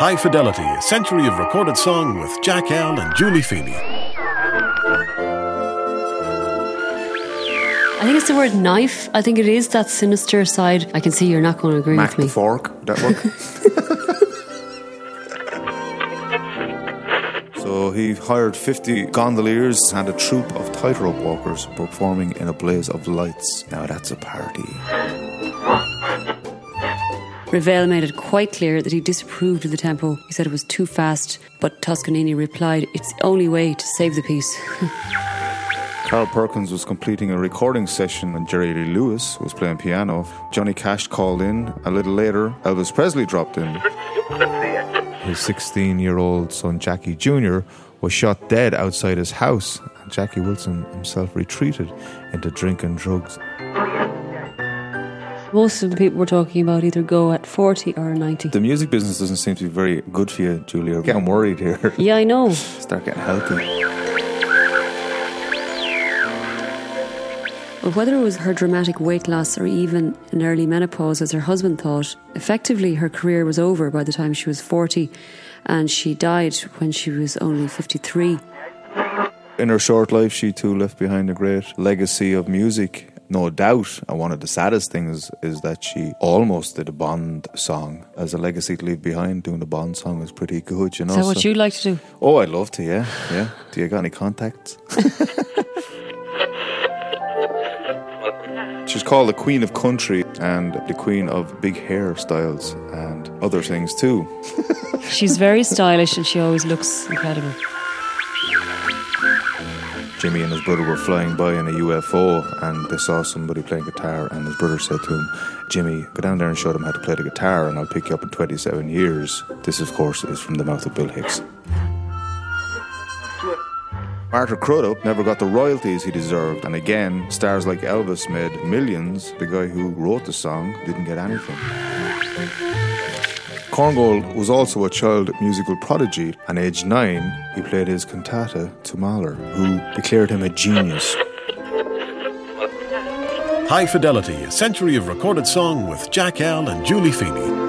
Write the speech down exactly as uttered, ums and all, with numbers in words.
High Fidelity, a century of recorded song with Jack L and Julie Feeney. I think it's the word knife. I think it is that sinister side. I can see you're not going to agree Mac with me. the fork, would that work? So he hired fifty gondoliers and a troupe of tightrope walkers performing in a blaze of lights. Now that's a party. Ravel made it quite clear that he disapproved of the tempo. He said it was too fast, but Toscanini replied, it's the only way to save the piece. Carl Perkins was completing a recording session and Jerry Lee Lewis was playing piano. Johnny Cash called in. A little later, Elvis Presley dropped in. His sixteen-year-old son, Jackie Junior, was shot dead outside his house, and Jackie Wilson himself retreated into drink and drugs. Most of the people we're talking about either go at forty or ninety. The music business doesn't seem to be very good for you, Julia. I'm getting worried here. Yeah, I know. Start getting healthy. But whether it was her dramatic weight loss or even an early menopause, as her husband thought, effectively her career was over by the time she was forty, and she died when she was only fifty-three. In her short life, she too left behind a great legacy of music. No doubt, and one of the saddest things is that she almost did a Bond song as a legacy to leave behind. Doing a Bond song is pretty good, you know. Is that what so, you'd like to do? Oh, I'd love to, yeah. yeah. Do you got any contacts? She's called the Queen of Country and the Queen of Big Hairstyles and other things too. She's very stylish and she always looks incredible. Jimmy and his brother were flying by in a U F O and they saw somebody playing guitar, and his brother said to him, Jimmy, go down there and show them how to play the guitar and I'll pick you up in twenty-seven years. This, of course, is from the mouth of Bill Hicks. Arthur Crudup never got the royalties he deserved, and again, stars like Elvis made millions. The guy who wrote the song didn't get anything. Korngold was also a child musical prodigy, and aged nine, he played his cantata to Mahler, who declared him a genius. High Fidelity, a century of recorded song with Jack L and Julie Feeney.